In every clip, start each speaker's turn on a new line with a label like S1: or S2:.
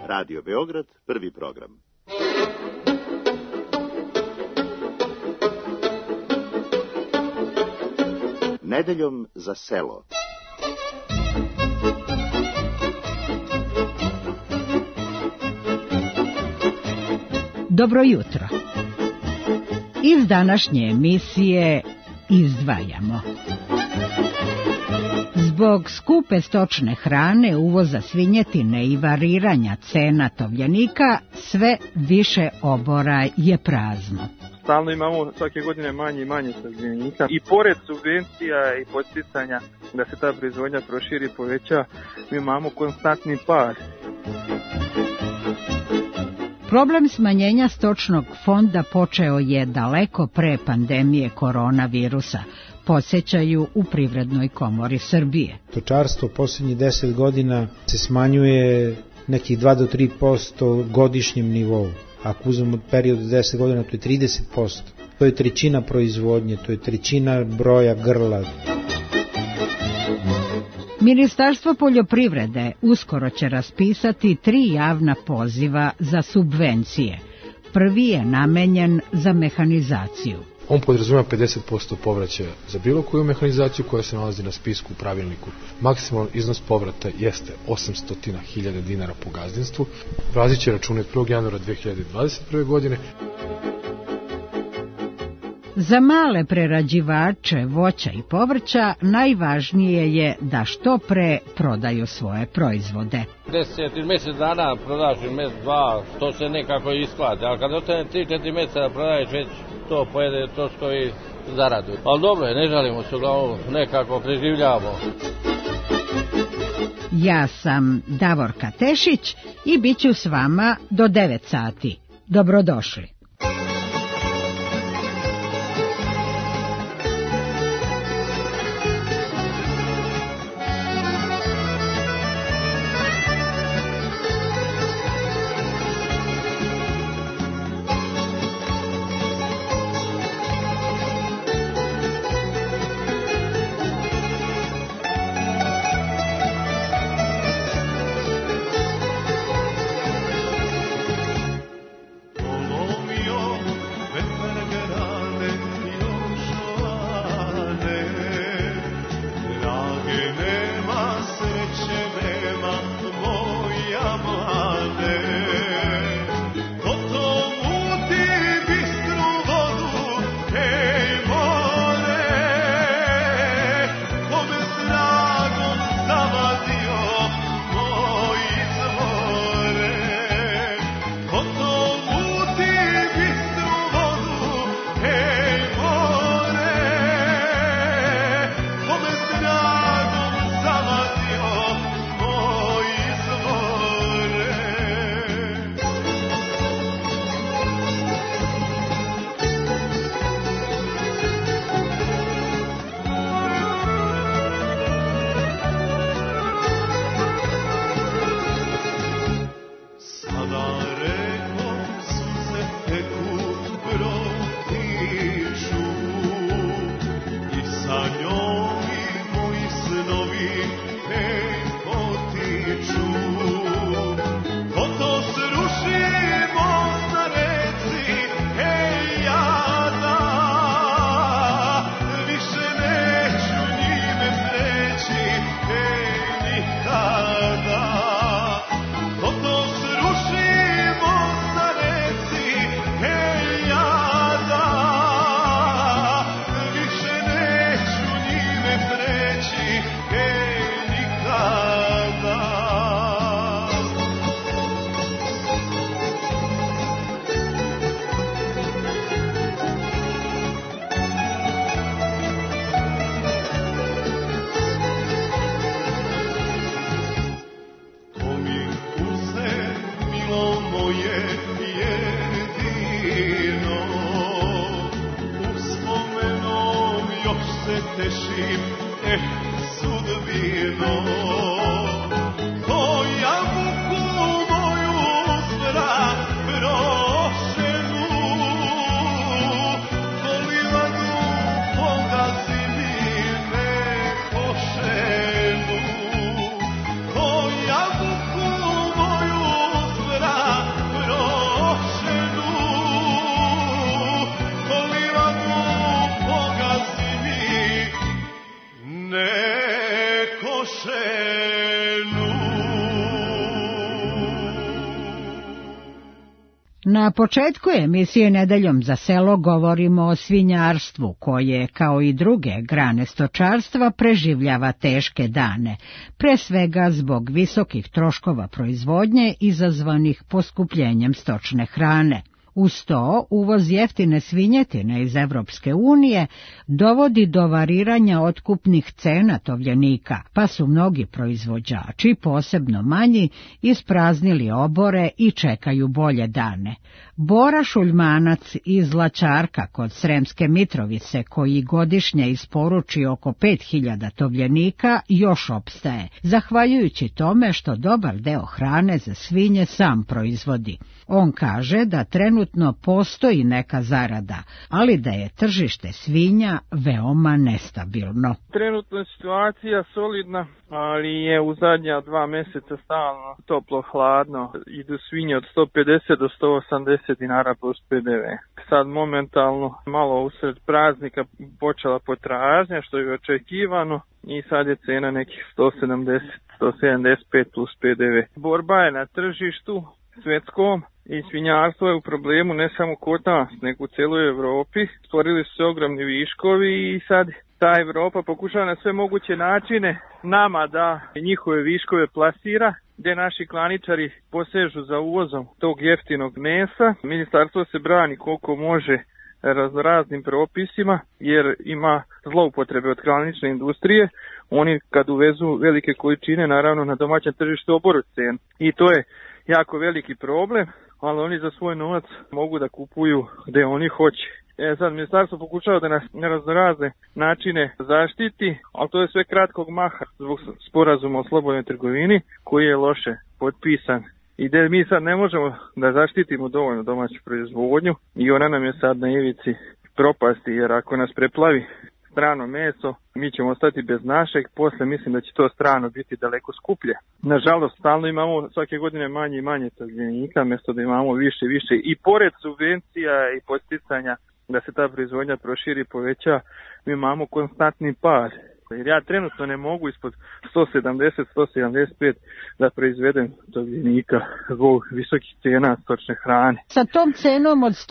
S1: Radio Beograd, prvi program. Nedeljom za selo.
S2: Dobro jutro. Iz današnje emisije izdvajamo. Zbog skupe stočne hrane, uvoza svinjetine i variranja cena tovljenika, sve više obora je prazno.
S3: Stalno imamo svake godine manje i manje tovljenika i pored subvencija i podsticanja da se ta proizvodnja proširi i poveća, mi imamo konstantni pad.
S2: Problem smanjenja stočnog fonda počeo je daleko pre pandemije koronavirusa, podsjećaju u Privrednoj komori Srbije.
S4: Stočarstvo posljednjih 10 godina se smanjuje nekih 2 do 3% godišnjem nivou. Ako uzmemo period od 10 godina, to je 30%. To je trećina proizvodnje, to je trećina broja grla.
S2: Ministarstvo poljoprivrede uskoro će raspisati 3 javna poziva za subvencije. Prvi je namenjen za mehanizaciju.
S5: On podrazumijeva 50% povraćaja za bilo koju mehanizaciju koja se nalazi na spisku u pravilniku. Maksimalan iznos povrata jeste 800.000 dinara po gazdinstvu. Razit će račune od 1. januara 2021. godine.
S2: Za male prerađivače voća i povrća najvažnije je da što pre prodaju svoje proizvode.
S6: 10 ili mjesec dana prodaš ili mjesec, dva, to se nekako isplati. Ali kad ostane 3-4 mjeseca da prodaješ, već to pojede to što i zaradu. Ali dobro je, ne žalimo se, uglavnom nekako preživljavamo.
S2: Ja sam Davorka Tešić i bit ću s vama do 9 sati. Dobrodošli. Na početku emisije Nedeljom za selo govorimo o svinjarstvu koje, kao i druge grane stočarstva, preživljava teške dane, pre svega zbog visokih troškova proizvodnje izazvanih poskupljenjem stočne hrane. Uz to, uvoz jeftine svinjetine iz Evropske unije dovodi do variranja otkupnih cena tovljenika, pa su mnogi proizvođači, posebno manji, ispraznili obore i čekaju bolje dane. Bora Šuljmanac iz Laćarka kod Sremske Mitrovice, koji godišnje isporuči oko 5000 tovljenika, još opstaje, zahvaljujući tome što dobar deo hrane za svinje sam proizvodi. On kaže da trenutno postoji neka zarada, ali da je tržište svinja veoma nestabilno.
S3: Trenutno je situacija solidna, ali je u zadnja 2 mjeseca stalno toplo-hladno. Idu svinje od 150 do 180 dinara plus PDV. Sad momentalno malo usred praznika počela potražnja, što je očekivano, i sad je cena nekih 170, 175 plus PDV. Borba je na tržištu svjetskom i svinjarstvo je u problemu ne samo kod nas, nego u cijeloj Europi. Stvorili su se ogromni viškovi i sad ta Europa pokušava na sve moguće načine nama da njihove viškove plasira, gdje naši klaničari posežu za uvozom tog jeftinog mesa. Ministarstvo se brani koliko može raznim propisima, jer ima zloupotrebe od klanične industrije. Oni kad uvezu velike količine, naravno na domaćem tržištu oboru cenu. I to je jako veliki problem, ali oni za svoj novac mogu da kupuju gdje oni hoće. Sad ministarstvo pokušava da nas na razne načine zaštiti, ali to je sve kratkog maha zbog sporazuma o slobodnoj trgovini koji je loše potpisan. I da mi sad ne možemo da zaštitimo dovoljno domaću proizvodnju i ona nam je sad na ivici propasti, jer ako nas preplavi strano meso, mi ćemo ostati bez našeg, posle mislim da će to strano biti daleko skuplje. Nažalost, stalno imamo svake godine manje i manje tovljenika, mjesto da imamo više i više. I pored subvencija i podsticanja da se ta proizvodnja proširi i poveća, mi imamo konstantni pad. Jer ja trenutno ne mogu ispod 170-175 da proizvedem tovljenika zbog visokih cena stočne hrane.
S2: Sa tom cenom od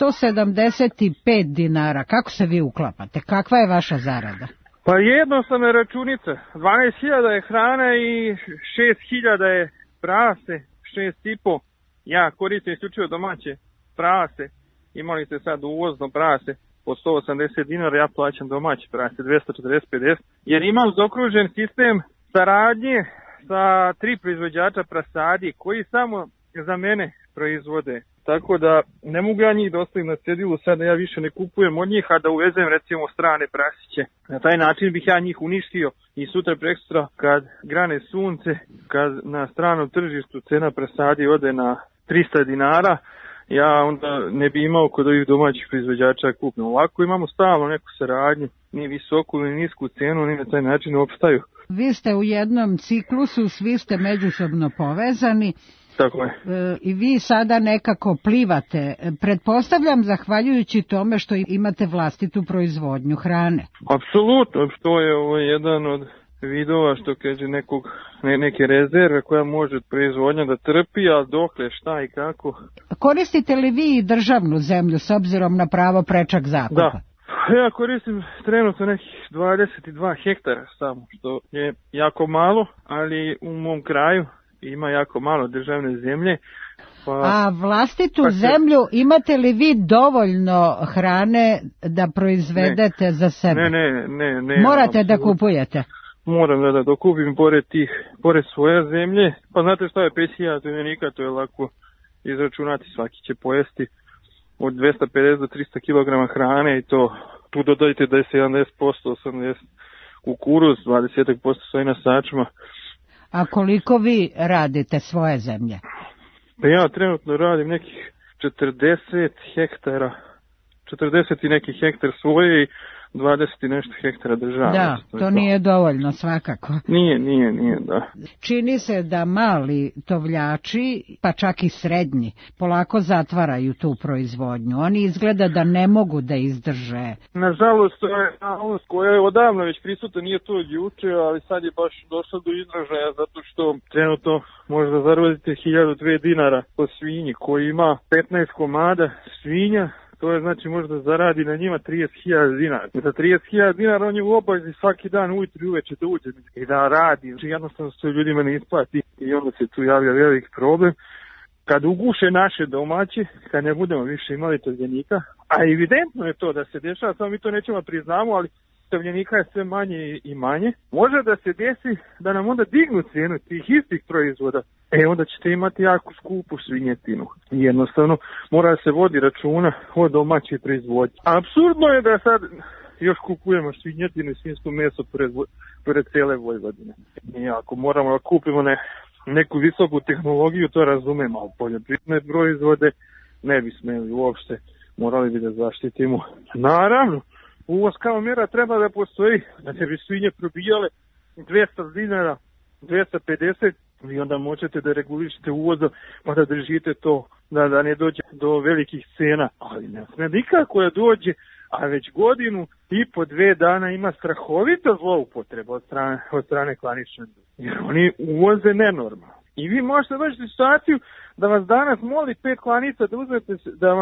S2: 175 dinara, kako se vi uklapate? Kakva je vaša zarada?
S3: Pa jednostavna je računica. 12.000 je hrana i 6.000 je prase, 6,5. Ja koristim isključivo domaće prase. Imali ste sad uvozno prase po 180 dinara, ja plaćam domaće prase 240-50, jer imam zaokružen sistem saradnje sa 3 proizvođača prasadi koji samo za mene proizvode. Tako da ne mogu ja njih dostaviti na cedilu, sada ja više ne kupujem od njih, a da uvezem recimo strane prasiće. Na taj način bih ja njih uništio i sutra prekosutra kad grane sunce, kad na stranom tržištu cena prasadi ode na 300 dinara, ja onda ne bi imao kod ovih domaćih proizvođača kupno. Ovako imamo stalno neku saradnju, ni visoku ni nisku cenu, ni na taj način opstaju.
S2: Vi ste u jednom ciklusu, svi ste međusobno povezani.
S3: Tako je.
S2: I vi sada nekako plivate. Pretpostavljam zahvaljujući tome što imate vlastitu proizvodnju hrane.
S3: Apsolutno, što je ovo jedan od vidova što kaže neke rezerve koja može proizvodnja da trpi, a dokle, šta i kako.
S2: Koristite li vi državnu zemlju s obzirom na pravo prečak zakupa?
S3: Da. Ja koristim trenutno nekih 22 hektara samo, što je jako malo, ali u mom kraju ima jako malo državne zemlje. Pa,
S2: a vlastitu zemlju imate li vi dovoljno hrane da proizvedete za sebe?
S3: Ne.
S2: Morate da kupujete?
S3: Moram da dokupim pored svoje zemlje. Pa znate šta je 5000 tovljenika, to je lako izračunati, svaki će pojesti od 250 do 300 kg hrane i to tu dodajte da je 70%, 80% kukuruz, 20% sojina sačma.
S2: A koliko vi radite svoje zemlje?
S3: Pa ja trenutno radim nekih 40 hektara 40 i neki hektar svoje i 20 i nešto hektara država.
S2: Da, to nije dovoljno svakako.
S3: Nije, da.
S2: Čini se da mali tovljači, pa čak i srednji, polako zatvaraju tu proizvodnju. Oni izgleda da ne mogu da izdrže.
S3: Nažalost, to je nažalost koja je odavno već prisutna, nije to od juče, ali sad je baš došlo do izražaja zato što trenutno možda zaradite 1002 dinara po svinji koji ima 15 komada svinja. To je znači možda zaradi na njima 30.000 dinara. Za 30.000 dinara on je u obavezi svaki dan ujutro i uveče da uđe i da radi. Znači jednostavno se ljudima ne isplati i onda se tu javlja veliki problem. Kad uguše naše domaće, kad ne budemo više imali tovljenika, a evidentno je to da se dešava, samo mi to nećemo priznamo, ali tovljenika je sve manje i manje, može da se desi da nam onda dignu cijenu tih istih proizvoda. Onda ćete imati jako skupu svinjetinu. Jednostavno mora se vodi računa o domaćoj proizvodnji. Apsurdno je da sad još kupujemo svinjetinu i svinjsko meso pored cijele Vojvodine. I ako moramo da kupimo neku visoku tehnologiju, to razumemo, ali poljoprivredne proizvode ne bi smeli uopšte, morali bi da zaštitimo. Naravno, uvoz kao mjera treba da postoji, da ne bi svinje probijale 200 dinara, 250, vi onda možete da regulišete uvoza, pa da držite to, da ne dođe do velikih cena, ali ne sme nikako da dođe, a već godinu i po 2 dana ima strahovita zloupotreba od strane klanične, jer oni uvoze nenormalno. I vi možete doći u situaciju da vas danas moli 5 klanica da uzmete,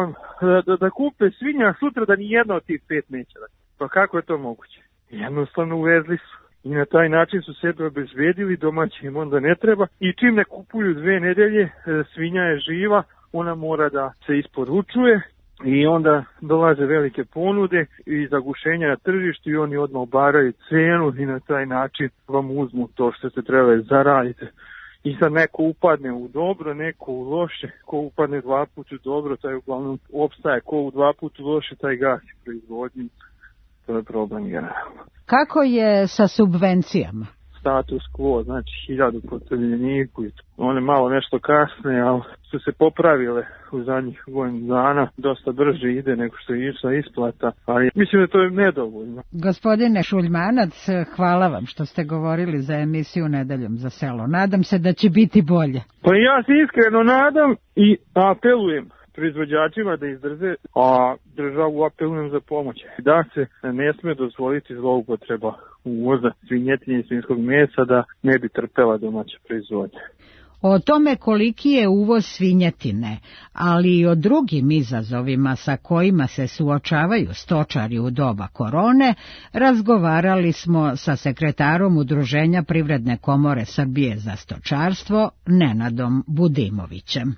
S3: da kupe svinja, a sutra da ni jedna od tih 5 neće. Pa kako je to moguće? Jednostavno uvezli su. I na taj način su sebe obezbedili, domaći im onda ne treba. I čim ne kupuju 2 nedelje, svinja je živa, ona mora da se isporučuje i onda dolaze velike ponude i zagušenja na tržištu i oni odmah obaraju cenu i na taj način vam uzmu to što ste trebali zaraditi. I sad neko upadne u dobro, neko u loše, ko upadne 2 puta u dobro, taj uglavnom opstaje, ko u 2 puta u loše, taj gasi proizvodnju. To je problem generalno.
S2: Kako je sa subvencijama?
S3: Status quo, znači 1000 po tovljeniku. One malo nešto kasne, ali su se popravile u zadnjih godinu dana. Dosta brže ide nego što je išla isplata, ali mislim da to je nedovoljno.
S2: Gospodine Šuljmanac, hvala vam što ste govorili za emisiju Nedeljom za selo. Nadam se da će biti bolje.
S3: Pa ja se iskreno nadam i apelujem proizvođačima da izdrže, a državu apelujem za pomoć. Da se ne sme dozvoliti zloupotreba uvoza svinjetine i svinjskog mesa da ne bi trpela domaća proizvodnja.
S2: O tome koliki je uvoz svinjetine, ali i o drugim izazovima sa kojima se suočavaju stočari u doba korone, razgovarali smo sa sekretarom Udruženja Privredne komore Srbije za stočarstvo, Nenadom Budimovićem.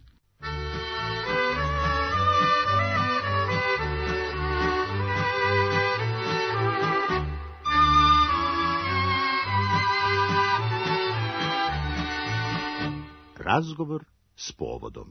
S1: Razgovor s povodom.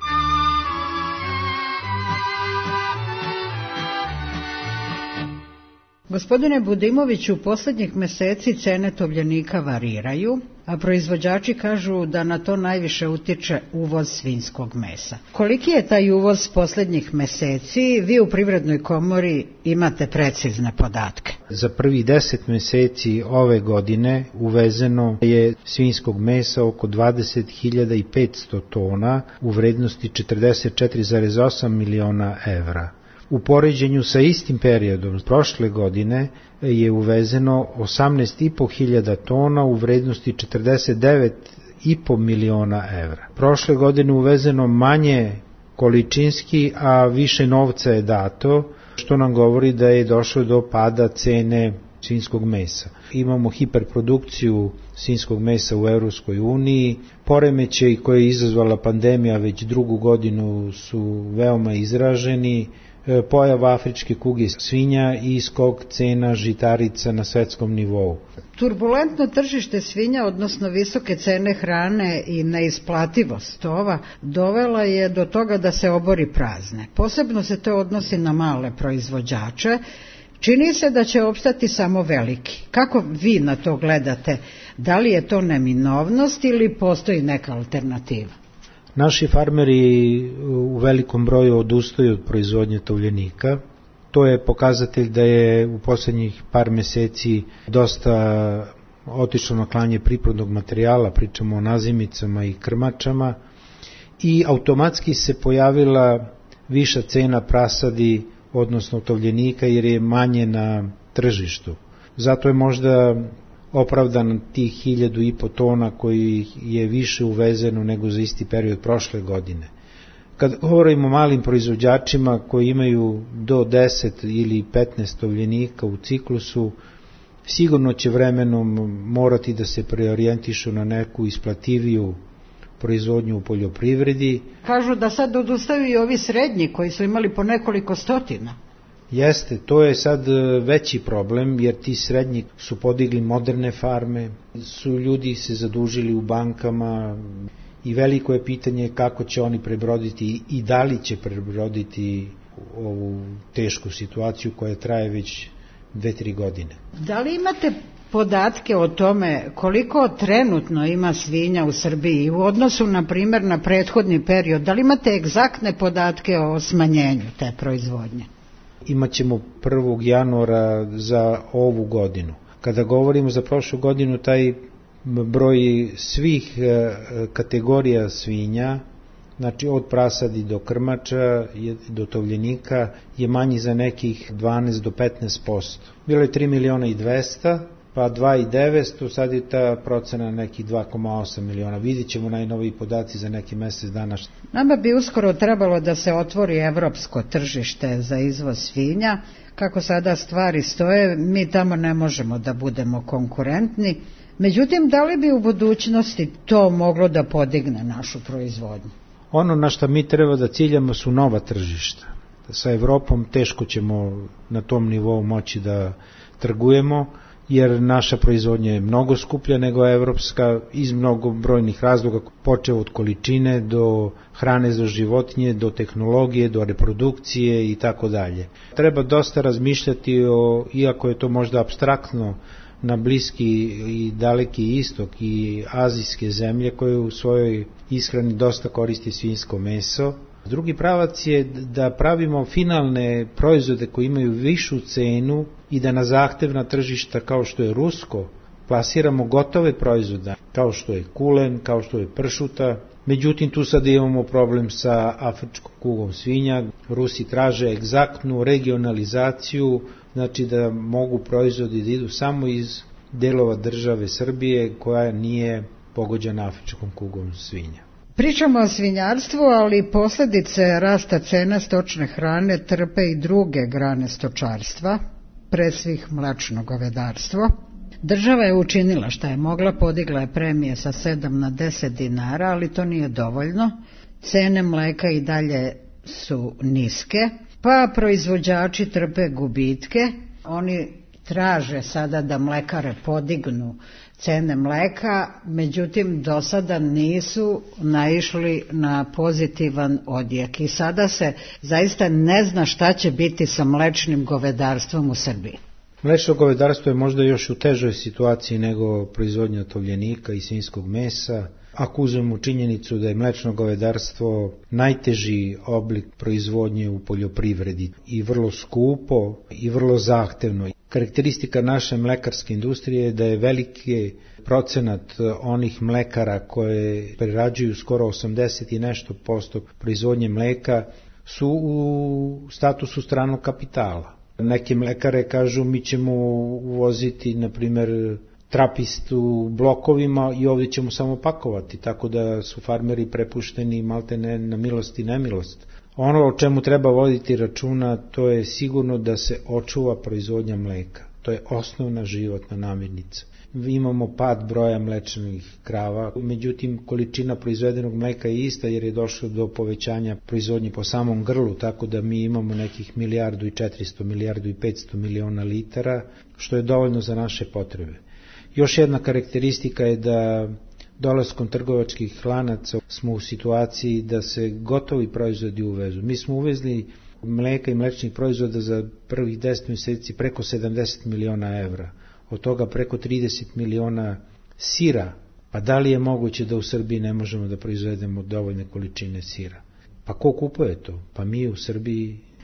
S2: Gospodine Budimoviću, posljednjih mjeseci cene tovljenika variraju, a proizvođači kažu da na to najviše utječe uvoz svinjskog mesa. Koliki je taj uvoz posljednjih mjeseci? Vi u Privrednoj komori imate precizne podatke.
S4: Za prvih 10 mjeseci ove godine uvezeno je svinjskog mesa oko 20.500 tona u vrednosti 44,8 miliona evra. U poređenju sa istim periodom prošle godine je uvezeno 18.500 tona u vrednosti 49,5 miliona evra. Prošle godine uvezeno manje količinski, a više novca je dato, što nam govori da je došlo do pada cene svinjskog mesa. Imamo hiperprodukciju svinjskog mesa u Europskoj uniji, poremećaji koje je izazvala pandemija već drugu godinu su veoma izraženi, pojava afričke kuge svinja i skok cena žitarica na svetskom nivou.
S2: Turbulentno tržište svinja, odnosno visoke cene hrane i neisplativost tova, dovela je do toga da se obori prazne. Posebno se to odnosi na male proizvođače. Čini se da će opstati samo veliki. Kako vi na to gledate? Da li je to neminovnost ili postoji neka alternativa?
S4: Naši farmeri u velikom broju odustaju od proizvodnje tovljenika To je pokazatelj da je u posljednjih par meseci dosta otišlo na klanje priplodnog materijala, pričamo o nazimicama i krmačama, i automatski se pojavila viša cena prasadi, odnosno tovljenika, jer je manje na tržištu. Zato je možda opravdan tih 1.500 tona koji je više uvezeno nego za isti period prošle godine. Kad govorimo o malim proizvođačima koji imaju do 10 ili 15 tovljenika u ciklusu, sigurno će vremenom morati da se preorijentišu na neku isplativiju proizvodnju u poljoprivredi.
S2: Kažu da sad odustaju i ovi srednji koji su imali po nekoliko stotina.
S4: Jeste, to je sad veći problem, jer ti srednji su podigli moderne farme, su ljudi se zadužili u bankama i veliko je pitanje kako će oni prebroditi i da li će prebroditi ovu tešku situaciju koja traje već 2-3 godine.
S2: Da li imate podatke o tome koliko trenutno ima svinja u Srbiji u odnosu, na primjer, na prethodni period? Da li imate egzaktne podatke o smanjenju te proizvodnje?
S4: Imaćemo 1. januara za ovu godinu. Kada govorimo za prošlu godinu, taj broj svih kategorija svinja, znači od prasadi do krmača, do tovljenika, je manji za nekih 12 do 15%. Bilo je 3.200.000, pa 2.900.000, sad je ta procena nekih 2,8 miliona. Vidit ćemo najnoviji podaci za neki mjesec dana.
S2: Nama bi uskoro trebalo da se otvori evropsko tržište za izvoz svinja. Kako sada stvari stoje, mi tamo ne možemo da budemo konkurentni. Međutim, da li bi u budućnosti to moglo da podigne našu proizvodnju?
S4: Ono na što mi treba da ciljamo su nova tržišta. Sa Evropom teško ćemo na tom nivou moći da trgujemo, jer naša proizvodnja je mnogo skuplja nego evropska iz mnogo brojnih razloga, počeo od količine do hrane za životinje, do tehnologije, do reprodukcije i tako dalje. Treba dosta razmišljati iako je to možda apstraktno, na Bliski i Daleki istok i azijske zemlje koje u svojoj ishrani dosta koristi svinjsko meso. Drugi pravac je da pravimo finalne proizvode koji imaju višu cenu i da na zahtevna tržišta kao što je rusko plasiramo gotove proizvode kao što je kulen, kao što je pršuta. Međutim, tu sad imamo problem sa afričkom kugom svinja. Rusi traže egzaktnu regionalizaciju, znači da mogu proizvodi da idu samo iz delova države Srbije koja nije pogođena afričkom kugom svinja.
S2: Pričamo o svinjarstvu, ali posljedice rasta cena stočne hrane trpe i druge grane stočarstva, pre svih mlečno govedarstvo. Država je učinila šta je mogla, podigla je premije sa 7 na 10 dinara, ali to nije dovoljno. Cene mleka i dalje su niske, pa proizvođači trpe gubitke. Oni traže sada da mlekare podignu cene mleka, međutim do sada nisu naišli na pozitivan odjek i sada se zaista ne zna šta će biti sa mlečnim govedarstvom u Srbiji.
S4: Mlečno govedarstvo je možda još u težoj situaciji nego proizvodnja tovljenika i svinjskog mesa. Ako uzmemo činjenicu da je mlečno govedarstvo najteži oblik proizvodnje u poljoprivredi i vrlo skupo i vrlo zahtevno. Karakteristika naše mlekarske industrije je da je veliki procenat onih mlekara koje prerađuju skoro 80 i nešto posto proizvodnje mleka su u statusu stranog kapitala. Neke mlekare kažu mi ćemo uvoziti, na primjer, trapist u blokovima i ovdje ćemo samo pakovati, tako da su farmeri prepušteni maltene na milost i nemilost. Ono o čemu treba voditi računa, to je sigurno da se očuva proizvodnja mleka. To je osnovna životna namirnica. Imamo pad broja mlečnih krava, međutim količina proizvedenog mleka je ista jer je došlo do povećanja proizvodnje po samom grlu, tako da mi imamo nekih 1.400.000, 1.500 miliona litara, što je dovoljno za naše potrebe. Još jedna karakteristika je da dolaskom trgovačkih lanaca smo u situaciji da se gotovi proizvodi uvezu. Mi smo uvezli mleka i mlečnih proizvoda za prvih 10 mjeseci preko 70 miliona evra, od toga preko 30 miliona sira. Pa da li je moguće da u Srbiji ne možemo da proizvedemo dovoljne količine sira? Pa ko kupuje to? Pa mi u Srbiji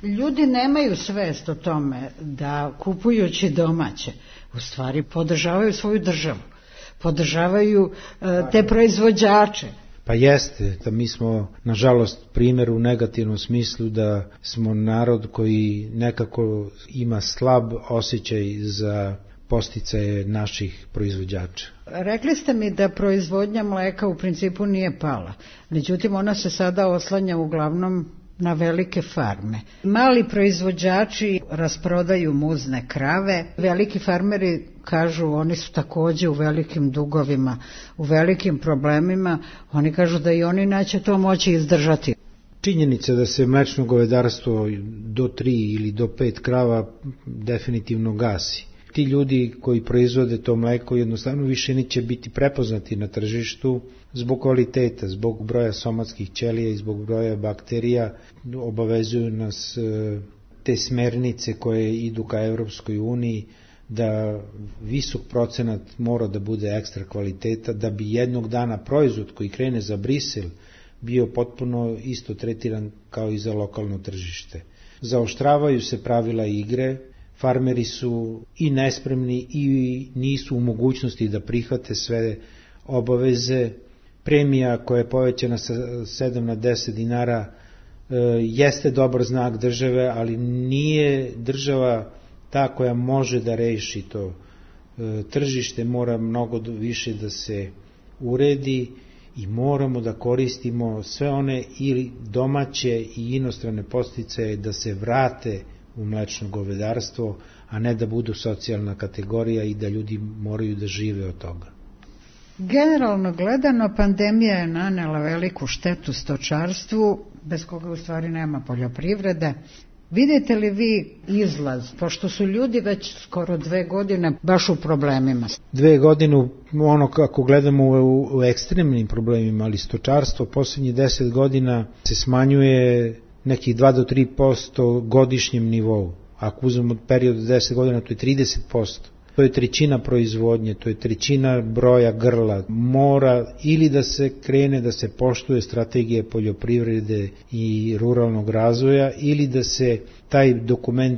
S2: Ljudi nemaju svest o tome da kupujući domaće u stvari podržavaju svoju državu, podržavaju te proizvođače.
S4: Pa jeste, da mi smo nažalost primjer u negativnom smislu da smo narod koji nekako ima slab osjećaj za posticaje naših proizvođača.
S2: Rekli ste mi da proizvodnja mleka u principu nije pala, međutim ona se sada oslanja uglavnom na velike farme. Mali proizvođači rasprodaju muzne krave, veliki farmeri kažu oni su također u velikim dugovima, u velikim problemima, oni kažu da i oni neće to moći izdržati.
S4: Činjenica da se mlečno govedarstvo do 3 ili do 5 krava definitivno gasi. Ti ljudi koji proizvode to mleko jednostavno više neće biti prepoznati na tržištu zbog kvaliteta, zbog broja somatskih ćelija i zbog broja bakterija. Obavezuju nas te smernice koje idu ka Evropskoj uniji da visok procenat mora da bude ekstra kvaliteta da bi jednog dana proizvod koji krene za Brisel bio potpuno isto tretiran kao i za lokalno tržište. Zaoštravaju se pravila igre, farmeri su i nespremni i nisu u mogućnosti da prihvate sve obaveze. Premija koja je povećana sa 7 na 10 dinara jeste dobar znak države, ali nije država ta koja može da reši to. Tržište mora mnogo više da se uredi i moramo da koristimo sve one ili domaće i inostrane podsticaje da se vrate u mlečno govedarstvo, a ne da budu socijalna kategorija i da ljudi moraju da žive od toga.
S2: Generalno gledano, pandemija je nanela veliku štetu stočarstvu, bez koga u stvari nema poljoprivrede. Vidite li vi izlaz, pošto su ljudi već skoro 2 godine baš u problemima?
S4: 2 godine, ono kako gledamo u ekstremnim problemima, ali stočarstvo posljednjih 10 godina se smanjuje nekih 2 do 3% godišnjem nivou. Ako uzmemo period od 10 godina, to je 30%. To je trećina proizvodnje, to je trećina broja grla. Mora ili da se krene, da se poštuje strategije poljoprivrede i ruralnog razvoja, ili da se taj dokument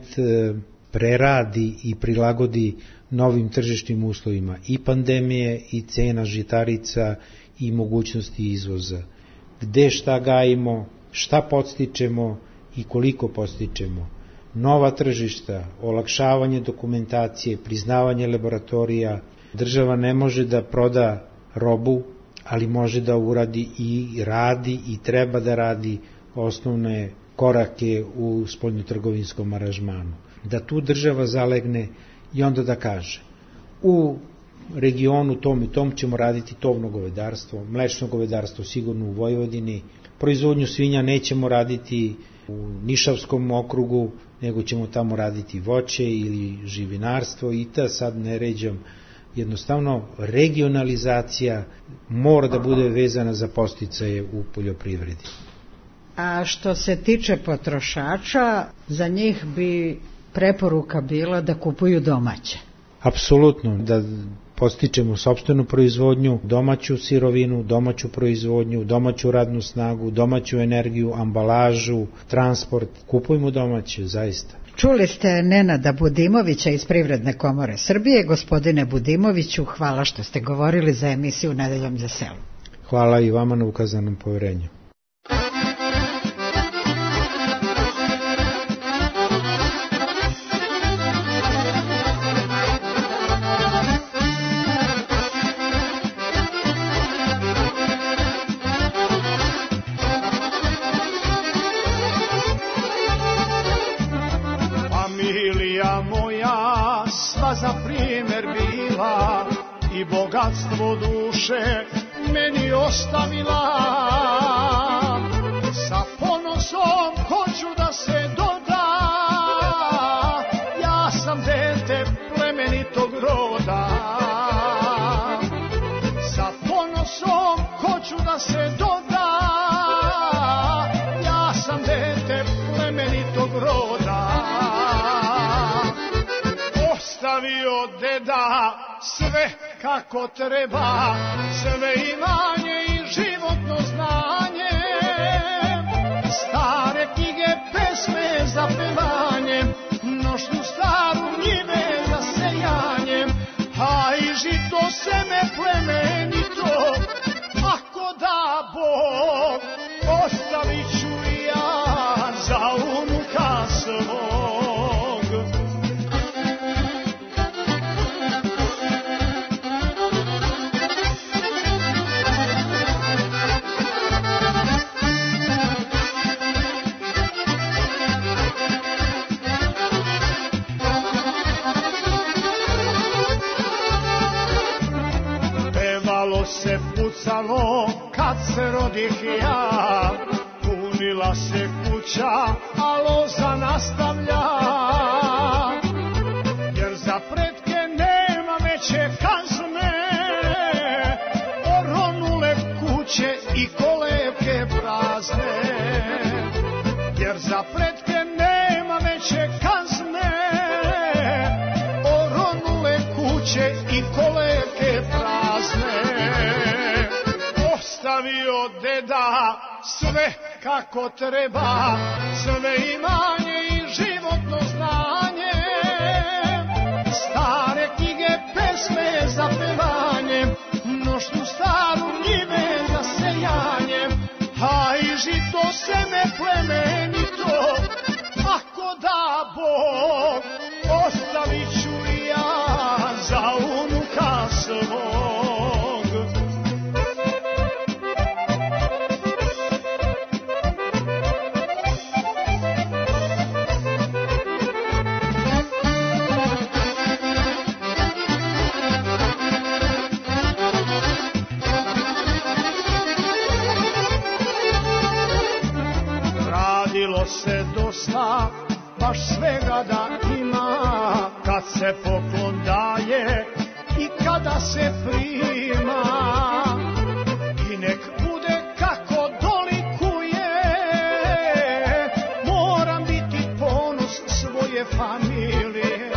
S4: preradi i prilagodi novim tržišnim uslovima i pandemije i cena žitarica i mogućnosti izvoza. Gde šta gajimo, šta podstičemo i koliko podstičemo. Nova tržišta, olakšavanje dokumentacije, priznavanje laboratorija. Država ne može da proda robu, ali može da uradi i radi i treba da radi osnovne korake u spoljnotrgovinskom aranžmanu. Da tu država zalegne i onda da kaže u regionu tom i tom ćemo raditi tovno govedarstvo, mlečno govedarstvo sigurno u Vojvodini, proizvodnju svinja nećemo raditi u Nišavskom okrugu, nego ćemo tamo raditi voće ili živinarstvo i ta sad ne ređam. Jednostavno, regionalizacija mora da bude vezana za podsticaje u poljoprivredi.
S2: A što se tiče potrošača, za njih bi preporuka bila da kupuju domaće.
S4: Apsolutno, da podstičemo sopstvenu proizvodnju, domaću sirovinu, domaću proizvodnju, domaću radnu snagu, domaću energiju, ambalažu, transport. Kupujmo domaće, zaista.
S2: Čuli ste Nenada Budimovića iz Privredne komore Srbije. Gospodine Budimoviću, hvala što ste govorili za emisiju Nedeljom za selo.
S4: Hvala i vama na ukazanom poverenju.
S7: Za primjer bila i bogatstvo duše meni ostavila. Sa ponosom hoću da se doda, ja sam dete plemenitog roda. Sa ponosom hoću da se doda, ja sam dete plemenitog roda. Ostavio deda sve kako treba, sve imanje i životno znanje, stare knjige, pesme za se rodih ja, punila se kuća, a loza nastavlja. Jer za pretke nema veće kazne, oronule kuće i kolevke prazne. Jer za pretke nema veće kazne, oronule kuće i kolevke prazne. Ostavio deda sve kako treba, sve imanje i životno znanje, stare knjige, pesme za pevanje, mnoštvu staru njive za sejanje, a i žito seme plemenito, ako da Bog, ostavit ću i ja za unuka svog. Radilo se dosta, baš svega da ima, kad se poklon daje i kada se prima. I nek bude kako dolikuje, moram biti ponos svoje familije.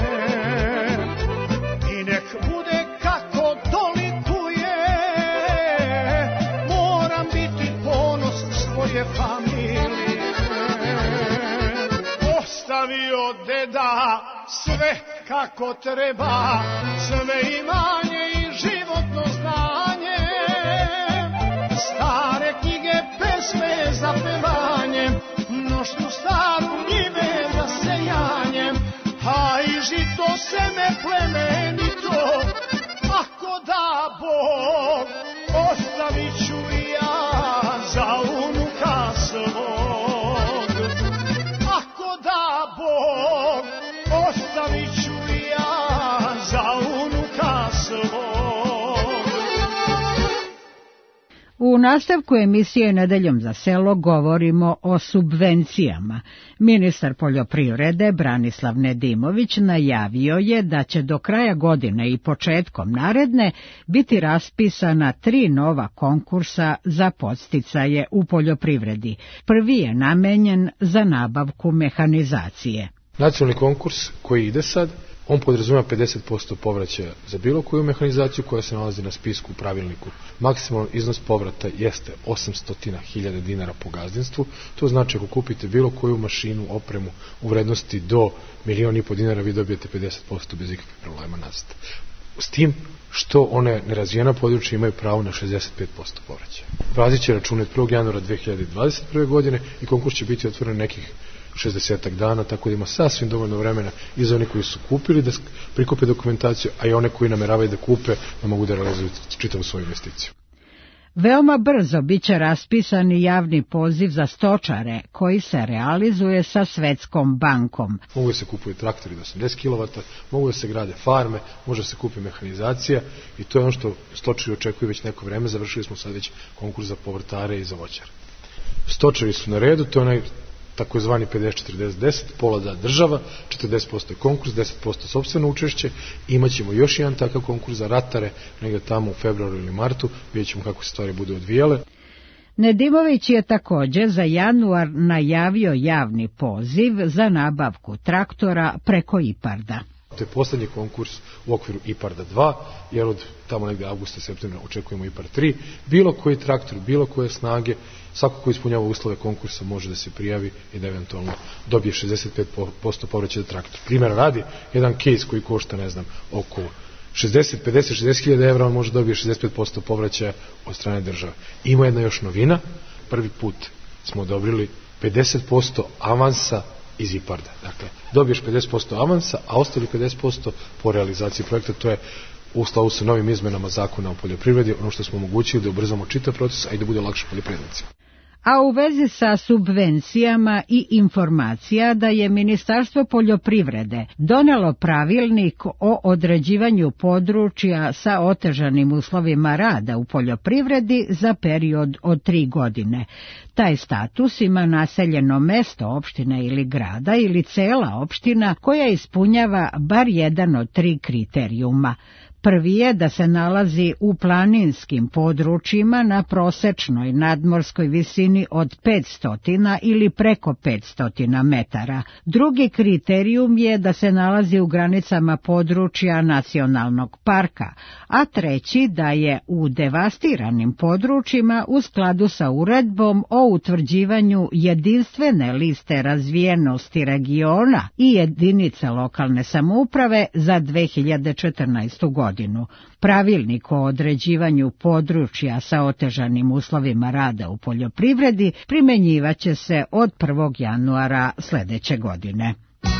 S7: I nek bude kako dolikuje, moram biti ponos svoje familije. Ostavio deda sve kako treba, sve imanje i životno znanje, stare knjige, pesme za pevanje, mnoštvu staru njive za sejanje, a i žito seme plemenito, ako da Bog, ostavit ću i ja za unuka svog. Ako da Bog, ostavit ću i ja za unuka svog.
S2: U nastavku emisije Nedeljom za selo govorimo o subvencijama. Ministar poljoprivrede Branislav Nedimović najavio je da će do kraja godine i početkom naredne biti raspisana 3 nova konkursa za podsticaje u poljoprivredi. Prvi je namenjen za nabavku mehanizacije.
S5: Nacionalni konkurs koji ide sad, on podrazumijeva 50% povraćaja za bilo koju mehanizaciju koja se nalazi na spisku u pravilniku. Maksimalan iznos povrata jeste 800.000 dinara po gazdinstvu. To znači ako kupite bilo koju mašinu, opremu u vrednosti do 1,5 miliona dinara, vi dobijete 50% bez ikakvih problema nazad. S tim što one nerazvijena područja imaju pravo na 65% povraćaja. Važit će račune od 1. januara 2021. godine i konkurs će biti otvoren nekih 60 dana, tako da ima sasvim dovoljno vremena i za one koji su kupili da prikupe dokumentaciju, a i one koji nameravaju da kupe da mogu da realizuju čitavu svoju investiciju.
S2: Veoma brzo biće raspisan i javni poziv za stočare koji se realizuje sa Svetskom bankom.
S5: Mogu da se kupuju traktori do 80 kW, mogu da se grade farme, može da se kupi mehanizacija i to je ono što stočari očekuju već neko vreme. Završili smo sad već konkurs za povrtare i za voćare. Stočari su na redu, to je onaj takozvani 50-40-10, pola da država, 40% je konkurs, 10% sopstveno učešće. Imaćemo još jedan takav konkurs za ratare, negdje tamo u februaru ili martu, vidjet ćemo kako se stvari budu odvijale.
S2: Nedimović je također za januar najavio javni poziv za nabavku traktora preko IPARD-a.
S5: To je posljednji konkurs u okviru IPARD-a 2, jer od tamo negdje avgusta, septembra očekujemo IPARD 3. Bilo koji traktor, bilo koje snage, svako ko ispunjava uslove konkursa može da se prijavi i da eventualno dobije 65% povraćaja za traktor. Primjer radi, jedan case koji košta, ne znam, oko 60 evra, on može dobije 65% povraćaja od strane države. Ima jedna još novina, prvi put smo odobrili 50% avansa iz IPARD-a. Dakle, dobiješ 50% avansa, a ostali 50% po realizaciji projekta. To je u skladu sa novim izmenama zakona o poljoprivredi, ono što smo omogućili da ubrzamo čitav proces, a i da bude lakše poljoprivrednicima.
S2: A u vezi sa subvencijama i informacija da je Ministarstvo poljoprivrede donelo pravilnik o određivanju područja sa otežanim uslovima rada u poljoprivredi za period od 3 godine. Taj status ima naseljeno mesto opštine ili grada ili cela opština koja ispunjava bar jedan od 3 kriterijuma. Prvi je da se nalazi u planinskim područjima na prosečnoj nadmorskoj visini od 500 ili preko 500 metara. Drugi kriterijum je da se nalazi u granicama područja nacionalnog parka, a treći da je u devastiranim područjima u skladu sa uredbom o utvrđivanju jedinstvene liste razvijenosti regiona i jedinica lokalne samouprave za 2014. godinu. Pravilnik o određivanju područja sa otežanim uslovima rada u poljoprivredi primjenjivaće se od 1. januara sljedeće godine.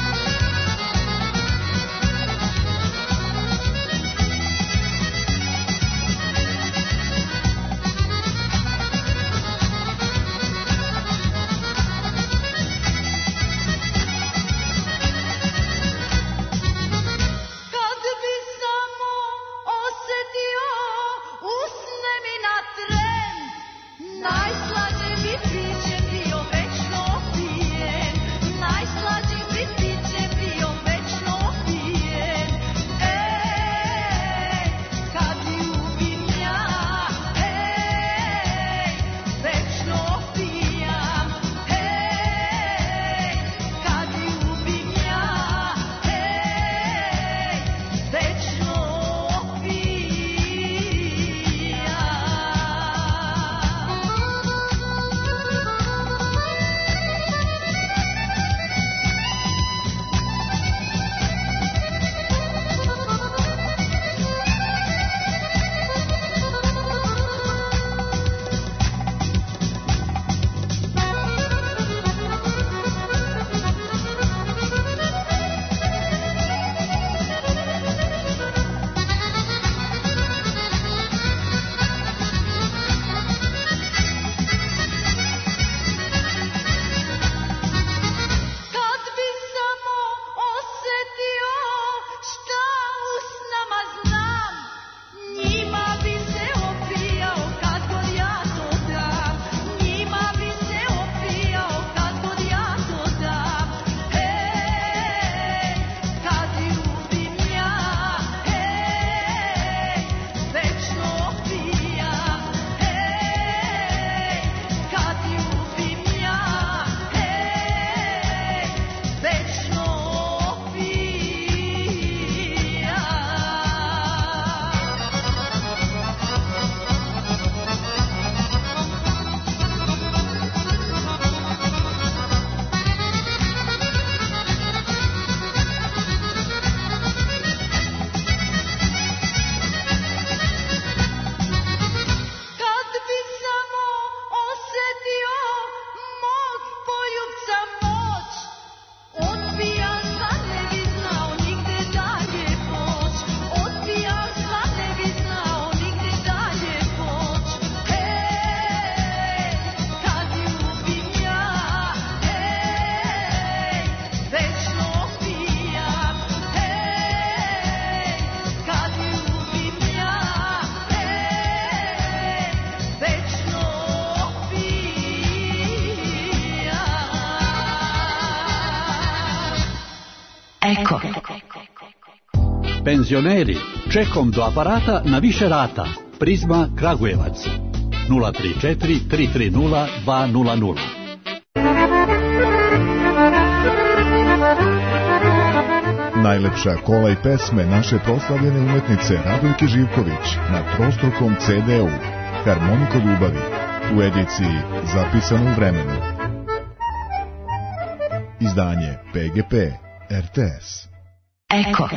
S8: Eko.
S9: Penzioneri, čekom do aparata na više rata. Prizma Kragujevac 034 330 200.
S10: Najlepša kola i pesme naše proslavljene umetnice Radojke Živković na trostrukom CD-u Harmoniko ljubavi u ediciji Zapisano u vremenu. Izdanje PGP RTS.
S8: Eko.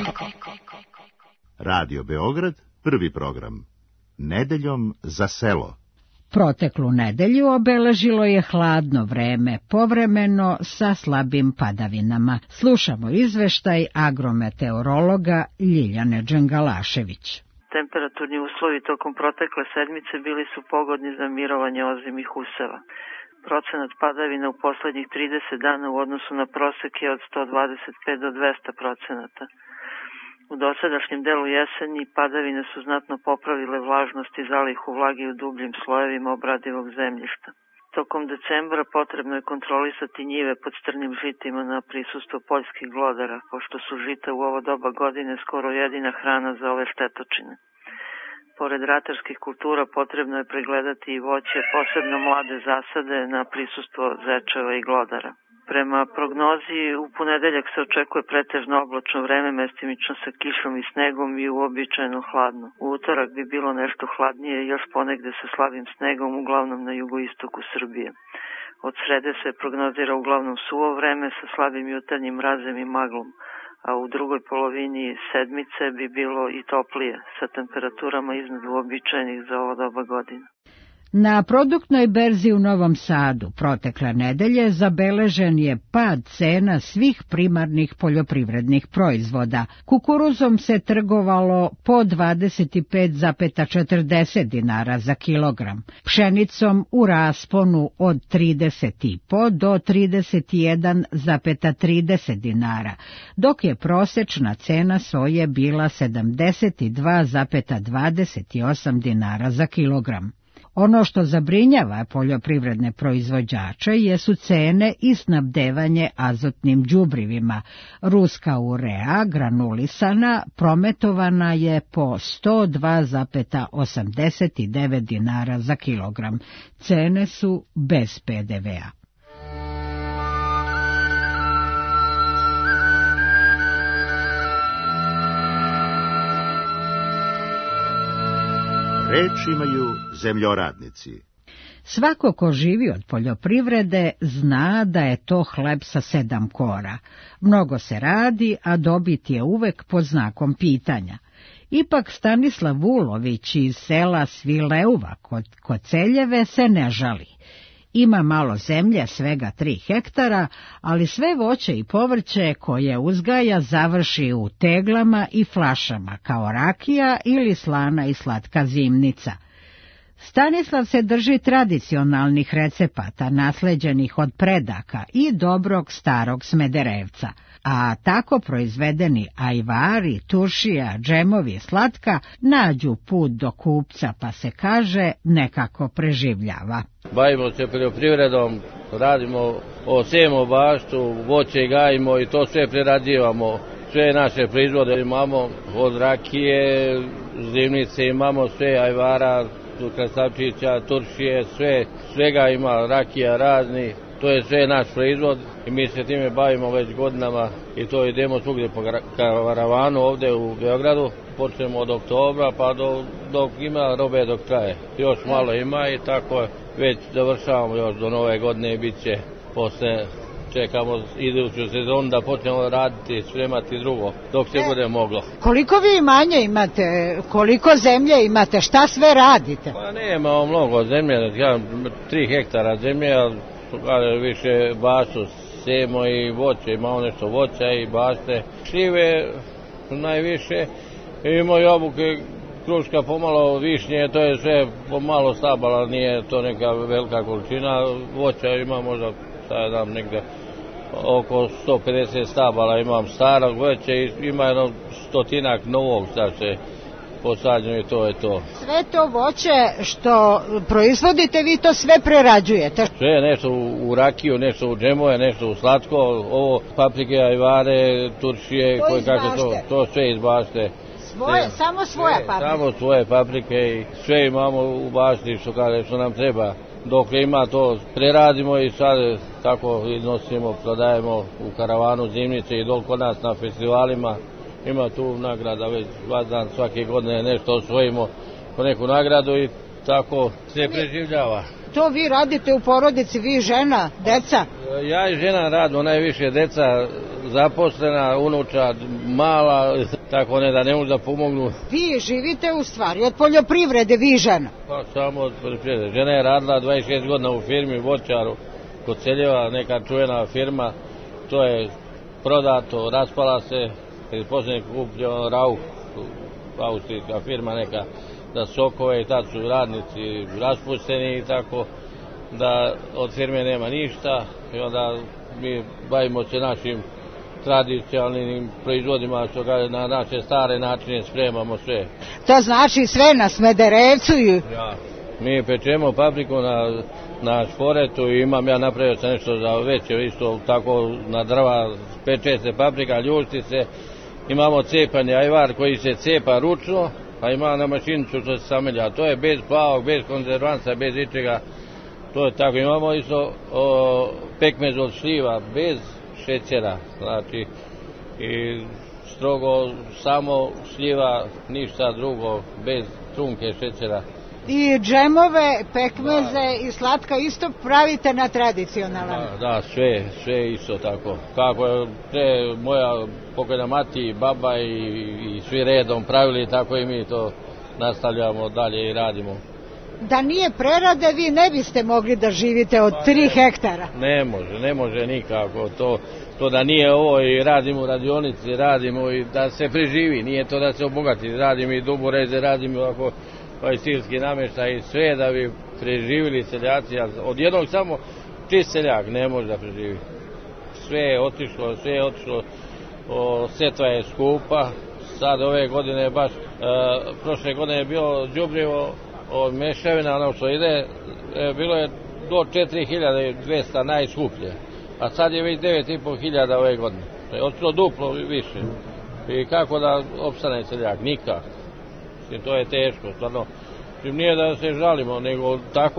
S1: Radio Beograd, prvi program. Nedeljom za selo.
S2: Proteklu nedelju obeležilo je hladno vreme, povremeno sa slabim padavinama. Slušamo izveštaj agrometeorologa Ljiljane Đangalašević.
S11: Temperaturni uslovi tokom protekle sedmice bili su pogodni za mirovanje ozimih useva. Procenat padavina u poslednjih 30 dana u odnosu na prosek je od 125 do 200%. U dosadašnjem delu jeseni padavine su znatno popravile vlažnost i zalihu vlage u dubljim slojevima obradivog zemljišta. Tokom decembra potrebno je kontrolisati njive pod strnim žitima na prisustvo poljskih glodara, pošto su žita u ovo doba godine skoro jedina hrana za ove štetočine. Pored ratarskih kultura potrebno je pregledati i voće, posebno mlade zasade na prisustvo zečeva i glodara. Prema prognozi, u ponedeljak se očekuje pretežno oblačno vreme, mestimično sa kišom i snegom i uobičajeno hladno. U utorak bi bilo nešto hladnije, još ponegde sa slabim snegom, uglavnom na jugoistoku Srbije. Od srede se prognozira uglavnom suvo vreme sa slabim jutarnjim mrazem i maglom, a u drugoj polovini sedmice bi bilo i toplije, sa temperaturama iznad uobičajenih za ovo doba godine.
S2: Na produktnoj berzi u Novom Sadu protekle nedelje zabeležen je pad cena svih primarnih poljoprivrednih proizvoda. Kukuruzom se trgovalo po 25,40 dinara za kilogram, pšenicom u rasponu od 30,5 do 31,30 dinara, dok je prosečna cena soje bila 72,28 dinara za kilogram. Ono što zabrinjava poljoprivredne proizvođače jesu cene i snabdevanje azotnim đubrivima. Ruska urea granulisana prometovana je po 102,89 dinara za kilogram. Cene su bez PDV-a.
S1: Reč imaju zemljoradnici.
S2: Svako ko živi od poljoprivrede zna da je to hleb sa 7 kora. Mnogo se radi, a dobit je uvek pod znakom pitanja. Ipak Stanislav Vulović iz sela Svileuva kod Koceljeve se ne žali. Ima malo zemlje, svega 3 hektara, ali sve voće i povrće koje uzgaja završi u teglama i flašama, kao rakija ili slana i slatka zimnica. Stanislav se drži tradicionalnih recepata nasleđenih od predaka i dobrog starog Smederevca, a tako proizvedeni ajvari, turšija, džemovi, slatka nađu put do kupca, pa se kaže nekako preživljava.
S6: Bavimo se poljoprivredom, radimo, sejemo baštu, voće gajimo i to sve prerađivamo. Sve naše proizvode imamo, od rakije, zimnice imamo, sve ajvara, krastavčića, turšije, svega ima, rakija razni, to je sve naš proizvod i mi se time bavimo već godinama i to idemo svugdje po karavanu ovdje u Beogradu, počnemo od oktobra pa dok ima robe dok traje. Još malo ima i tako već završavamo još do nove godine i bit će posle. Čekamo iduću sezonu da počnemo raditi, spremati drugo, dok se bude moglo.
S2: Koliko vi imanja imate, koliko zemlje imate, šta sve radite?
S6: Pa nemamo mnogo zemlje, 3 hektara zemlje, ali više baštu sejemo i voće, imamo nešto voća i bašte. Šljive najviše, imamo jabuke, kruška, pomalo višnje, to je sve pomalo stabala, nije to neka velika količina, voća ima možda negde oko 150 stabala imam starog voća i ima jedno 100 novog šta se posađeno i to je to.
S2: Sve to voće što proizvodite, vi to sve prerađujete?
S6: Sve, nešto u rakiju, nešto u džemove, nešto u slatko, ovo paprike, ajvare, turšije, to sve iz bašte.
S2: Svoje, samo svoje paprike?
S6: Samo svoje paprike i sve imamo u bašti što nam treba. Dok ima to preradimo i sad tako iznosimo, prodajemo u karavanu zimnice i dol kod nas na festivalima. Ima tu nagrada već svake godine nešto osvojimo po neku nagradu i tako se preživljava.
S2: To vi radite u porodici, vi žena, deca?
S6: Ja i žena radimo, najviše deca zaposlena, unučad mala, tako da mogu da pomognu.
S2: Vi živite u stvari od poljoprivrede, vi žena?
S6: Pa samo od poljoprivrede. Žena je radila 26 godina u firmi voćaru kod Celjeva, neka čuvena firma, to je prodato, raspala se, kad je posljednje kupljeno Rauch, austrijska firma neka, za sokove i tad su radnici raspušteni i tako. da od firme nema ništa i onda mi bavimo se našim tradicionalnim proizvodima, što kaže, na naše stare načine spremamo sve.
S2: To znači sve na Smederevcu?
S6: Ja, mi pečemo papriku na šporetu i imam ja napravio sam nešto za veće, isto tako na drva peče se paprika, ljušti se, imamo cepanje ajvar koji se cepa ručno, a ima na mašinicu što se samelja, to je bez plavog, bez konzervansa, bez ičega, to je tako. Imamo isto pekmez od šljiva, bez šećera, znači i strogo samo šljiva, ništa drugo, bez trunke šećera.
S2: I džemove, pekmeze i slatka isto pravite na tradicionalan?
S6: Da, sve isto tako. Kako je moja pokojna mati, baba i svi redom pravili, tako i mi to nastavljamo dalje i radimo.
S2: Da nije prerade, vi ne biste mogli da živite od 3 hektara?
S6: Ne može nikako. To da nije ovo i radimo u radionici, radimo i da se preživi, nije to da se obogati. Radimo i duboreze, radimo ovako stilski namještaj i sve da bi preživili seljaci. Od jednog samo čist seljak ne može da preživi. Sve je otišlo, setva je skupa. Sad ove godine baš, prošle godine je bilo đubrivo od mešavina, ono što ide, bilo je do 4200 najskuplje, a sad je već 9500 ove godine. Je otišlo duplo više. I kako da opstane seljak? Nikak. To je teško, stvarno. Nije da se žalimo, nego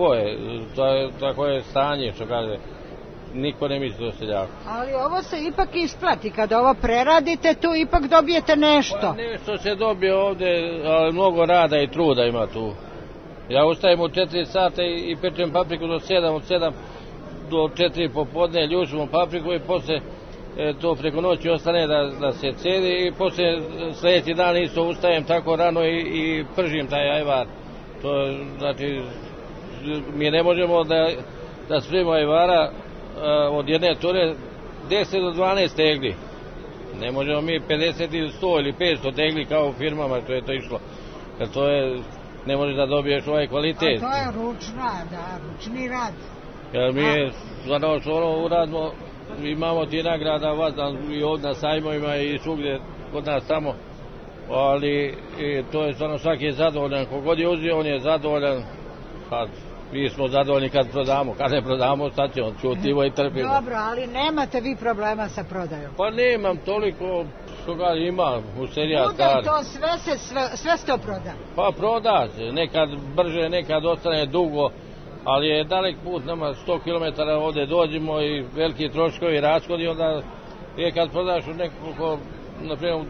S6: tako je stanje, što kaže. Niko ne misli o seljaku.
S2: Ali ovo se ipak isplati, kada ovo preradite, tu ipak dobijete nešto.
S6: Pa nešto se dobije ovde, ali mnogo rada i truda ima tu. Ja ustajem u 4 sata i pečem papriku do 7, od 7 do 4 popodne, ljušimo papriku i posle to preko noći ostane da se cedi i posle sljedeći dan isto ustajem tako rano i pržim taj ajvar. To znači, mi ne možemo da spremimo ajvara od jedne ture 10 do 12 tegli. Ne možemo mi 50 ili 100 ili 500 tegli kao u firmama što je to išlo. Jer to je, ne možeš da dobiješ ovaj kvalitet.
S2: A to je ručni rad.
S6: Jer mi stvarno što uradimo, imamo ti nagrada vazdan i ovdje na sajmovima i svugdje kod nas tamo, ali to je stvarno svaki je zadovoljan, kogod je uzio on je zadovoljan, sad mi smo zadovoljni kad prodamo, kad ne prodamo sad ćemo čutivo i trpimo.
S2: Dobro, ali nemate vi problema sa prodajom?
S6: Pa nemam toliko, što ga ima u serija
S2: stari. To sve ste prodali?
S6: Pa proda se, nekad brže, nekad ostane dugo, ali je dalek put, nama 100 km ovdje dođemo i veliki troškovi i rashodi, onda je kad prodaš u nekoliko, naprimjer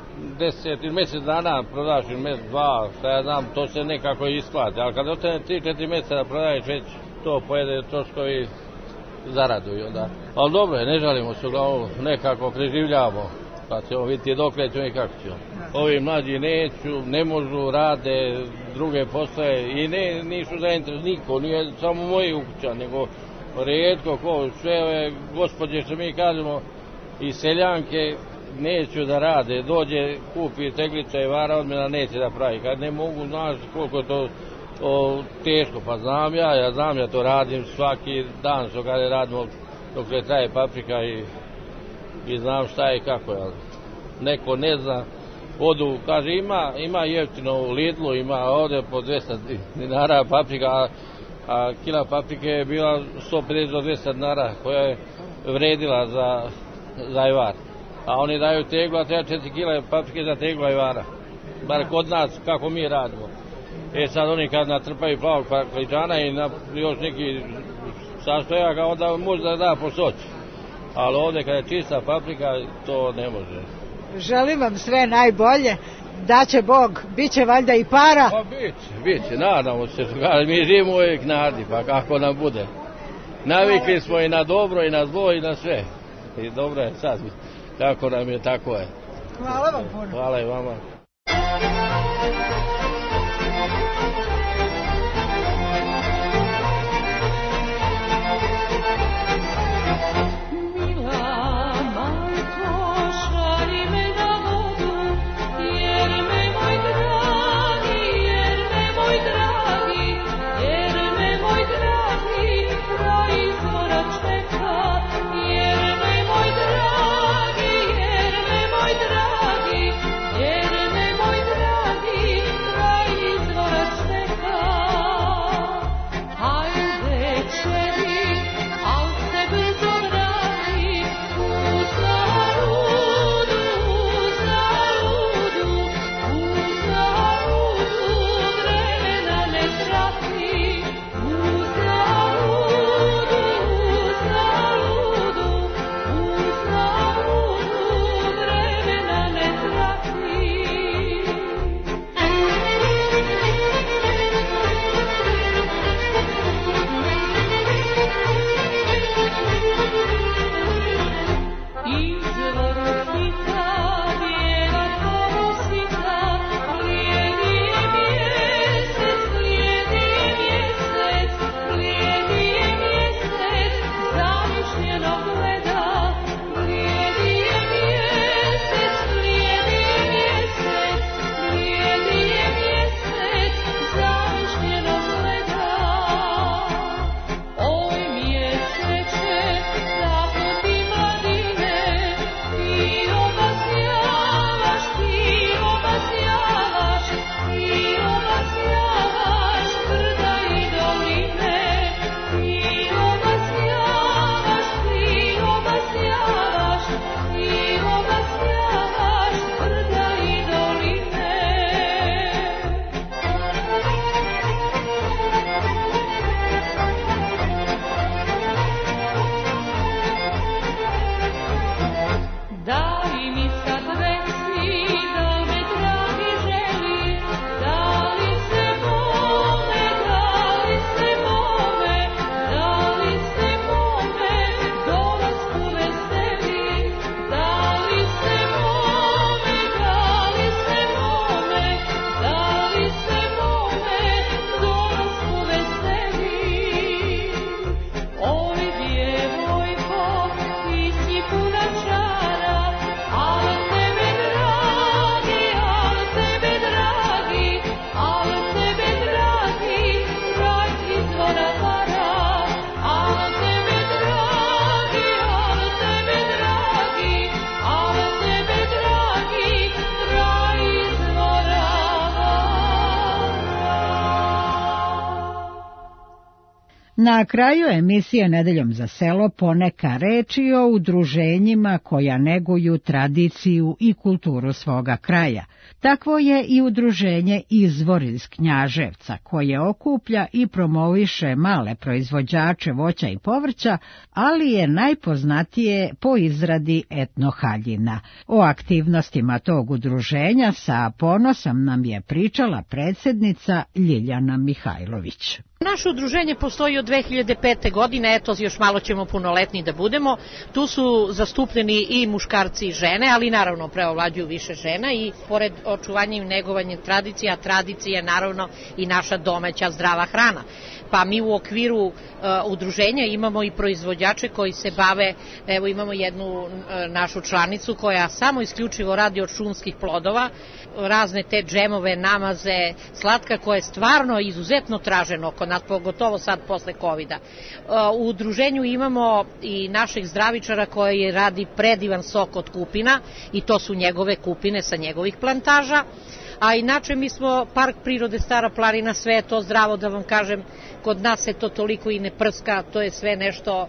S6: 10 ili mjesec dana prodaš ili mjesec, 2, šta ja znam, to se nekako isplati, ali kad ostane 3-4 mjeseca da prodaješ već to pojede troškovi zaraduju onda. Ali dobro je, ne žalimo se, uglavnom nekako preživljavamo, pa ćemo vidjeti dok ćemo i kako ćemo. Ovi mlađi neću, ne možu, rade druge postoje i nisu zainteresovani, niko, nije samo moji ukućani, nego rijetko ko, sve ove gospođe što mi kažemo i seljanke neću da rade, dođe, kupi teglica i vara, odmjena neće da pravi, kad ne mogu, znaš koliko je to teško, pa znam ja to radim svaki dan, što kada radimo dok se traje paprika i znam šta je i kako je, neko ne zna. Odu, kaže, ima jeftino u Lidlu, ima ovdje po 200 dinara paprika, a kila paprike je bila 150 do 200 dinara koja je vredila za ajvar. A oni daju teglu, a treba 4 kila paprike za teglu ajvara. Bar kod nas, kako mi radimo. Sad oni kad natrpaju plavog pakliđana i još neki sastojaka, onda možda da po soći. Ali ovdje kad je čista paprika, to ne može.
S2: Želim vam sve najbolje, daće Bog, bit će valjda i para.
S6: Pa bit će, nadamo se, mi živimo uvijek nadi, pa kako nam bude. Navikli smo i na dobro i na zlo i na sve. I dobro je sad, kako nam je, tako je.
S2: Hvala vam puno.
S6: Hvala i vama.
S2: Na kraju emisije Nedeljom za selo poneka reči o udruženjima koja neguju tradiciju i kulturu svoga kraja. Takvo je i udruženje Izvor iz Knjaževca, koje okuplja i promoviše male proizvođače voća i povrća, ali je najpoznatije po izradi etnohaljina. O aktivnostima tog udruženja sa ponosom nam je pričala predsjednica Ljiljana Mihajlović.
S12: Naše udruženje postoji od 2005. godine, eto još malo ćemo punoletni da budemo. Tu su zastupljeni i muškarci i žene, ali naravno preovlađuju više žena i pored očuvanja i negovanja tradicija, tradicija je naravno i naša domaća zdrava hrana. Pa mi u okviru udruženja imamo i proizvođače koji se bave, evo imamo jednu našu članicu koja samo isključivo radi od šumskih plodova, razne te džemove, namaze, slatka koje je stvarno izuzetno traženo kod nas, pogotovo sad posle covida. U udruženju imamo i našeg zdravičara koji radi predivan sok od kupina i to su njegove kupine sa njegovih plantaža. A inače mi smo Park prirode Stara planina, sve je to zdravo, da vam kažem, kod nas se to toliko i ne prska, to je sve nešto,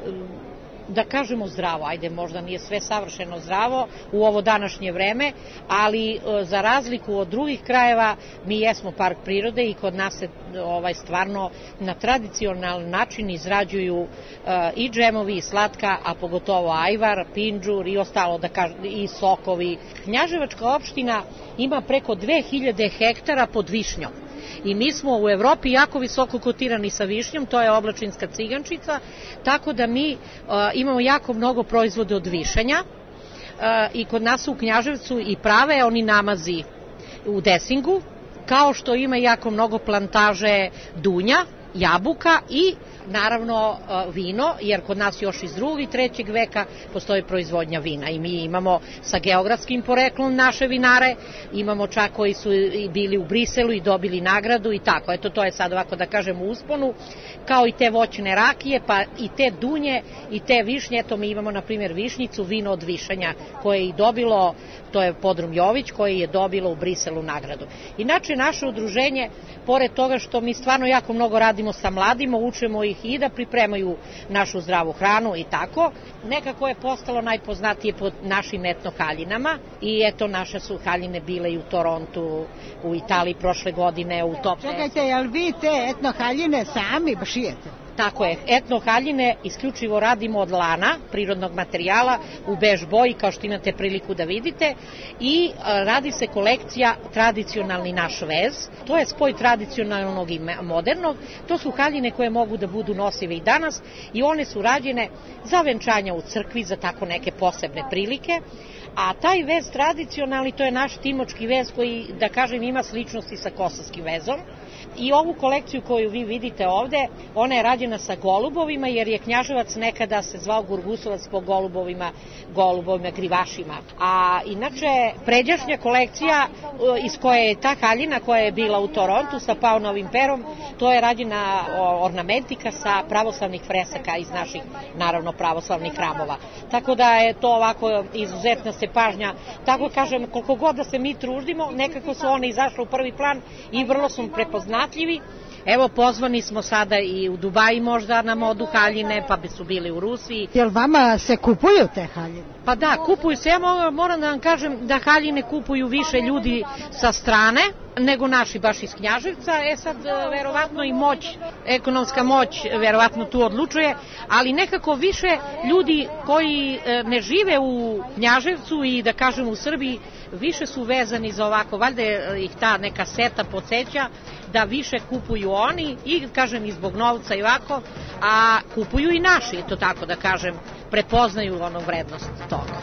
S12: da kažemo zdravo, ajde možda nije sve savršeno zdravo u ovo današnje vreme, ali za razliku od drugih krajeva mi jesmo park prirode i kod nas se stvarno na tradicionalan način izrađuju i džemovi i slatka, a pogotovo ajvar, pinđur i ostalo, da kažem, i sokovi. Knjaževačka opština ima preko 2000 hektara pod višnjom. I mi smo u Evropi jako visoko kotirani sa višnjom, to je oblačinska cigančica, tako da mi imamo jako mnogo proizvode od višanja i kod nas u Knjaževcu i prave oni namazi u desingu, kao što ima jako mnogo plantaže dunja, jabuka i naravno vino, jer kod nas još iz 2. i 3. veka postoji proizvodnja vina i mi imamo sa geografskim poreklom naše vinare, imamo čak koji su bili u Briselu i dobili nagradu i tako, eto to je sad ovako da kažem u usponu, kao i te voćne rakije, pa i te dunje i te višnje, eto mi imamo na primjer višnjicu, vino od višanja koje je i dobilo, to je Podrum Jović koji je dobilo u Briselu nagradu. Inače naše udruženje, pored toga što mi stvarno jako mnogo radimo sa mladima, učemo ih i da pripremaju našu zdravu hranu i tako, nekako je postalo najpoznatije pod našim etnohaljinama i eto naše su haljine bile i u Torontu, u Italiji prošle godine, u top 10.
S2: Čekajte, jel vi te etnohaljine sami šijete?
S12: Tako je, etnohaljine isključivo radimo od lana, prirodnog materijala, u bež boji, kao što imate priliku da vidite, i radi se kolekcija tradicionalni naš vez, to je spoj tradicionalnog i modernog, to su haljine koje mogu da budu nosive i danas i one su rađene za venčanja u crkvi, za tako neke posebne prilike, a taj vez tradicionalni, to je naš timočki vez koji, da kažem, ima sličnosti sa kosovskim vezom. I ovu kolekciju koju vi vidite ovde, ona je rađena sa golubovima, jer je Knjaževac nekada se zvao Gurgusovac po golubovima grivašima. A inače, pređašnja kolekcija iz koje je ta haljina koja je bila u Torontu sa paunovim perom, to je rađena ornamentika sa pravoslavnih fresaka iz naših, naravno, pravoslavnih hramova. Tako da je to ovako izuzetna se pažnja, tako kažem, koliko god da se mi tružimo, nekako su one izašle u prvi plan i vrlo su prepoznatljivi. Evo, pozvani smo sada i u Dubaji možda na modu haljine, pa bi su bili u Rusiji.
S2: Jel vama se kupuju te haljine?
S12: Pa da, kupuju se. Ja moram da vam kažem da haljine kupuju više ljudi sa strane nego naši baš iz Knjaževca. Sad, verovatno i ekonomska moć verovatno tu odlučuje, ali nekako više ljudi koji ne žive u Knjaževcu i da kažem u Srbiji, više su vezani za ovako, valjda ih ta neka seta podsjeća da više kupuju oni i kažem i zbog novca i ovako, a kupuju i naši, to tako da kažem, prepoznaju onu vrednost toga.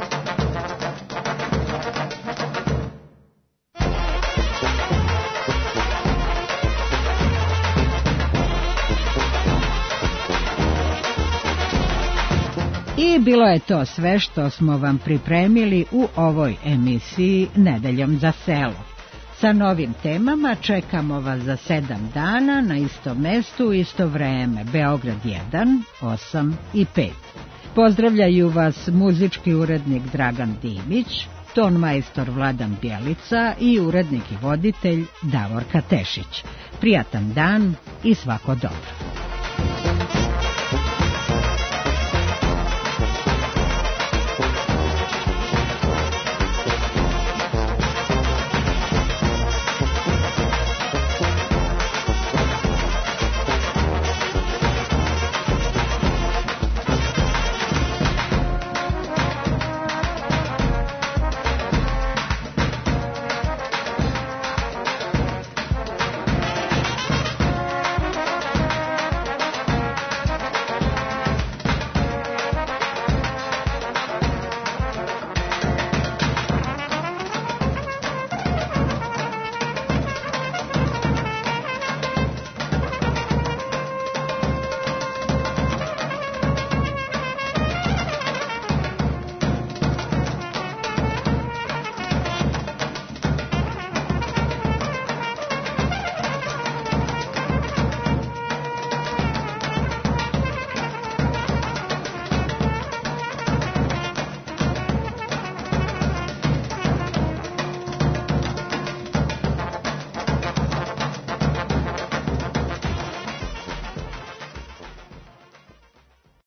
S2: I bilo je to sve što smo vam pripremili u ovoj emisiji Nedeljom za selo. Sa novim temama čekamo vas za 7 dana na istom mestu u isto vreme. Beograd 1, 8 i 5. Pozdravljaju vas muzički urednik Dragan Dimić, ton majstor Vladan Bjelica i urednik i voditelj Davorka Tešić. Prijatan dan i svako dobro.